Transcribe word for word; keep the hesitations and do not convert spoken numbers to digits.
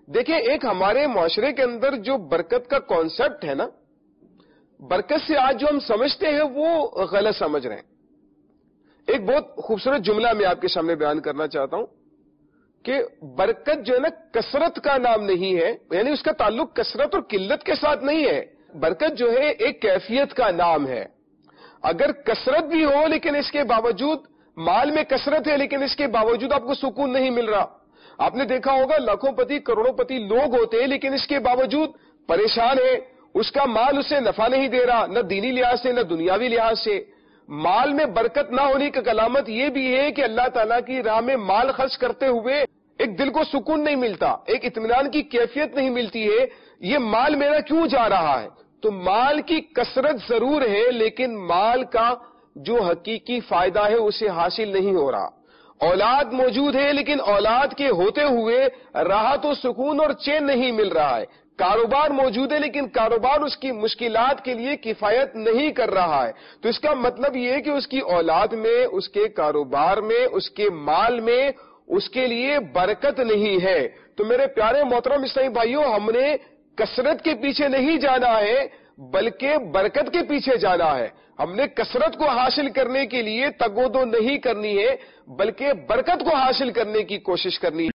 دیکھیں، ایک ہمارے معاشرے کے اندر جو برکت کا کانسیپٹ ہے نا، برکت سے آج جو ہم سمجھتے ہیں وہ غلط سمجھ رہے ہیں. ایک بہت خوبصورت جملہ میں آپ کے سامنے بیان کرنا چاہتا ہوں کہ برکت جو ہے نا کثرت کا نام نہیں ہے، یعنی اس کا تعلق کثرت اور قلت کے ساتھ نہیں ہے. برکت جو ہے ایک کیفیت کا نام ہے. اگر کثرت بھی ہو لیکن اس کے باوجود مال میں کثرت ہے لیکن اس کے باوجود آپ کو سکون نہیں مل رہا. آپ نے دیکھا ہوگا لاکھوں پتی کروڑوں پتی لوگ ہوتے ہیں لیکن اس کے باوجود پریشان ہے. اس کا مال اسے نفع نہیں دے رہا، نہ دینی لحاظ سے نہ دنیاوی لحاظ سے. مال میں برکت نہ ہونے کی علامت یہ بھی ہے کہ اللہ تعالیٰ کی راہ میں مال خرچ کرتے ہوئے ایک دل کو سکون نہیں ملتا، ایک اطمینان کی کیفیت نہیں ملتی ہے. یہ مال میرا کیوں جا رہا ہے؟ تو مال کی کثرت ضرور ہے لیکن مال کا جو حقیقی فائدہ ہے اسے حاصل نہیں ہو رہا. اولاد موجود ہے لیکن اولاد کے ہوتے ہوئے راحت و سکون اور چین نہیں مل رہا ہے. کاروبار موجود ہے لیکن کاروبار اس کی مشکلات کے لیے کفایت نہیں کر رہا ہے. تو اس کا مطلب یہ ہے کہ اس کی اولاد میں، اس کے کاروبار میں، اس کے مال میں اس کے لیے برکت نہیں ہے. تو میرے پیارے محترم اسلامی بھائیوں، ہم نے کثرت کے پیچھے نہیں جانا ہے بلکہ برکت کے پیچھے جانا ہے. ہم نے کثرت کو حاصل کرنے کے لیے تگ و دو نہیں کرنی ہے بلکہ برکت کو حاصل کرنے کی کوشش کرنی ہے.